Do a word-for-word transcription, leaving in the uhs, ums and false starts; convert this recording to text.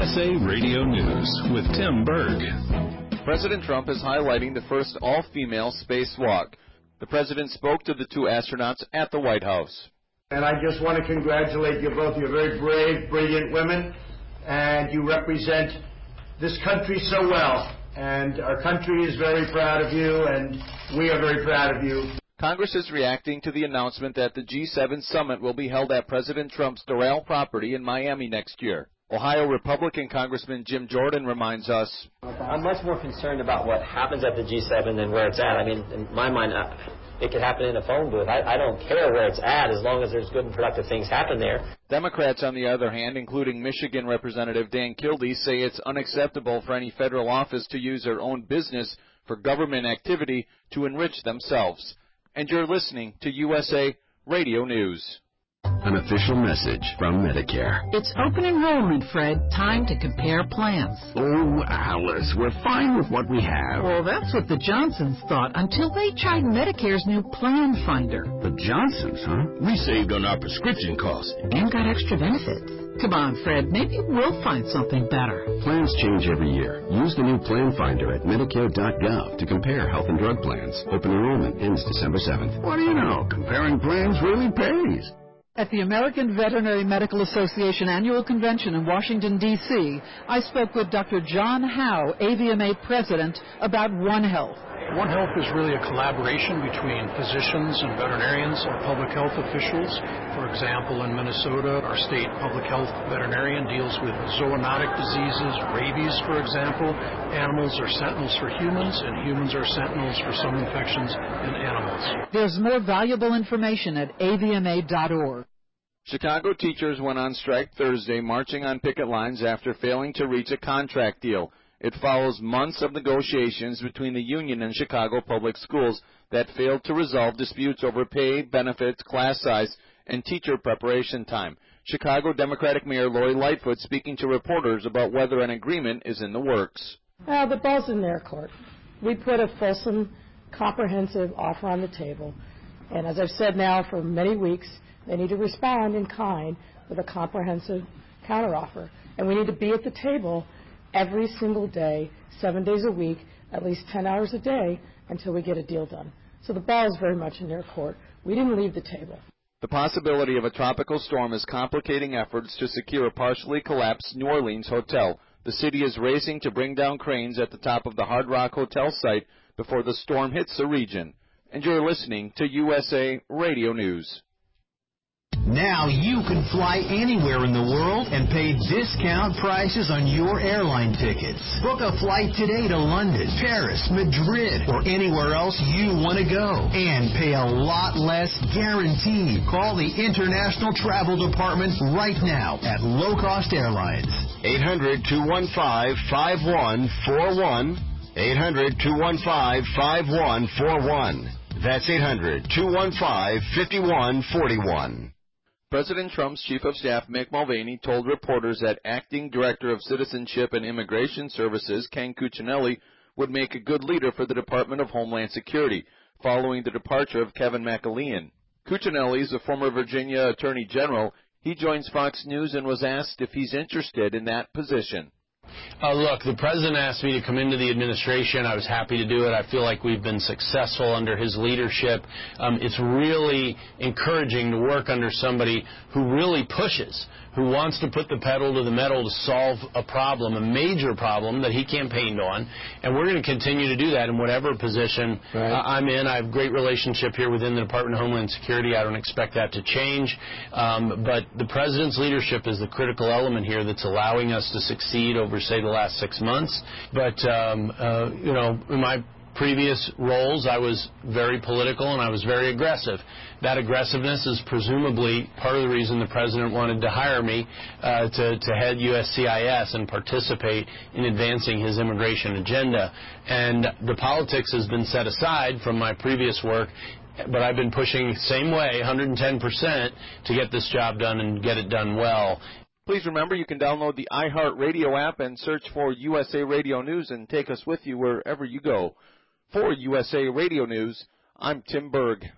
S A Radio News with Tim Berg. President Trump is highlighting the first all-female spacewalk. The president spoke to the two astronauts at the White House. And I just want to congratulate you both. You're very brave, brilliant women, and you represent this country so well. And our country is very proud of you, and we are very proud of you. Congress is reacting to the announcement that the G seven summit will be held at President Trump's Doral property in Miami next year. Ohio Republican Congressman Jim Jordan reminds us, I'm much more concerned about what happens at the G seven than where it's at. I mean, in my mind, it could happen in a phone booth. I, I don't care where it's at as long as there's good and productive things happen there. Democrats, on the other hand, including Michigan Representative Dan Kildee, say it's unacceptable for any federal office to use their own business for government activity to enrich themselves. And you're listening to U S A Radio News. An official message from Medicare. It's open enrollment, Fred. Time to compare plans. Oh, Alice, we're fine with what we have. Well, that's what the Johnsons thought until they tried Medicare's new Plan Finder. The Johnsons, huh? We saved on our prescription costs. And got extra benefits. Come on, Fred. Maybe we'll find something better. Plans change every year. Use the new Plan Finder at Medicare dot gov to compare health and drug plans. Open enrollment ends December seventh. What do you know? Comparing plans really pays. At the American Veterinary Medical Association Annual Convention in Washington, D C, I spoke with Doctor John Howe, A V M A President, about One Health. One Health is really a collaboration between physicians and veterinarians and public health officials. For example, in Minnesota, our state public health veterinarian deals with zoonotic diseases, rabies, for example. Animals are sentinels for humans, and humans are sentinels for some infections in animals. There's more valuable information at A V M A dot org. Chicago teachers went on strike Thursday, marching on picket lines after failing to reach a contract deal. It follows months of negotiations between the union and Chicago Public Schools that failed to resolve disputes over pay, benefits, class size, and teacher preparation time. Chicago Democratic Mayor Lori Lightfoot speaking to reporters about whether an agreement is in the works. Well, the ball's in their court. We put a fulsome, comprehensive offer on the table, and as I've said now for many weeks, they need to respond in kind with a comprehensive counteroffer, and we need to be at the table every single day, seven days a week, at least ten hours a day, until we get a deal done. So the ball is very much in their court. We didn't leave the table. The possibility of a tropical storm is complicating efforts to secure a partially collapsed New Orleans hotel. The city is racing to bring down cranes at the top of the Hard Rock Hotel site before the storm hits the region. And you're listening to U S A Radio News. Now you can fly anywhere in the world and pay discount prices on your airline tickets. Book a flight today to London, Paris, Madrid, or anywhere else you want to go. And pay a lot less guaranteed. Call the International Travel Department right now at Low Cost Airlines. eight hundred, two one five, five one four one. eight hundred, two one five, five one four one. That's eight hundred, two one five, five one four one. President Trump's Chief of Staff, Mick Mulvaney, told reporters that Acting Director of Citizenship and Immigration Services, Ken Cuccinelli, would make a good leader for the Department of Homeland Security, following the departure of Kevin McAlean. Cuccinelli is a former Virginia Attorney General. He joins Fox News and was asked if he's interested in that position. Uh, look, the president asked me to come into the administration. I was happy to do it. I feel like we've been successful under his leadership. Um, it's really encouraging to work under somebody who really pushes, who wants to put the pedal to the metal to solve a problem, a major problem that he campaigned on. And we're going to continue to do that in whatever position right. uh, I'm in. I have a great relationship here within the Department of Homeland Security. I don't expect that to change. Um, but the president's leadership is the critical element here that's allowing us to succeed over, say, the last six months. But, um, uh, you know, in my previous roles, I was very political and I was very aggressive. That aggressiveness is presumably part of the reason the president wanted to hire me uh, to, to head U S C I S and participate in advancing his immigration agenda. And the politics has been set aside from my previous work, but I've been pushing the same way, one hundred ten percent, to get this job done and get it done well. Please remember you can download the iHeartRadio app and search for U S A Radio News and take us with you wherever you go. For U S A Radio News, I'm Tim Berg.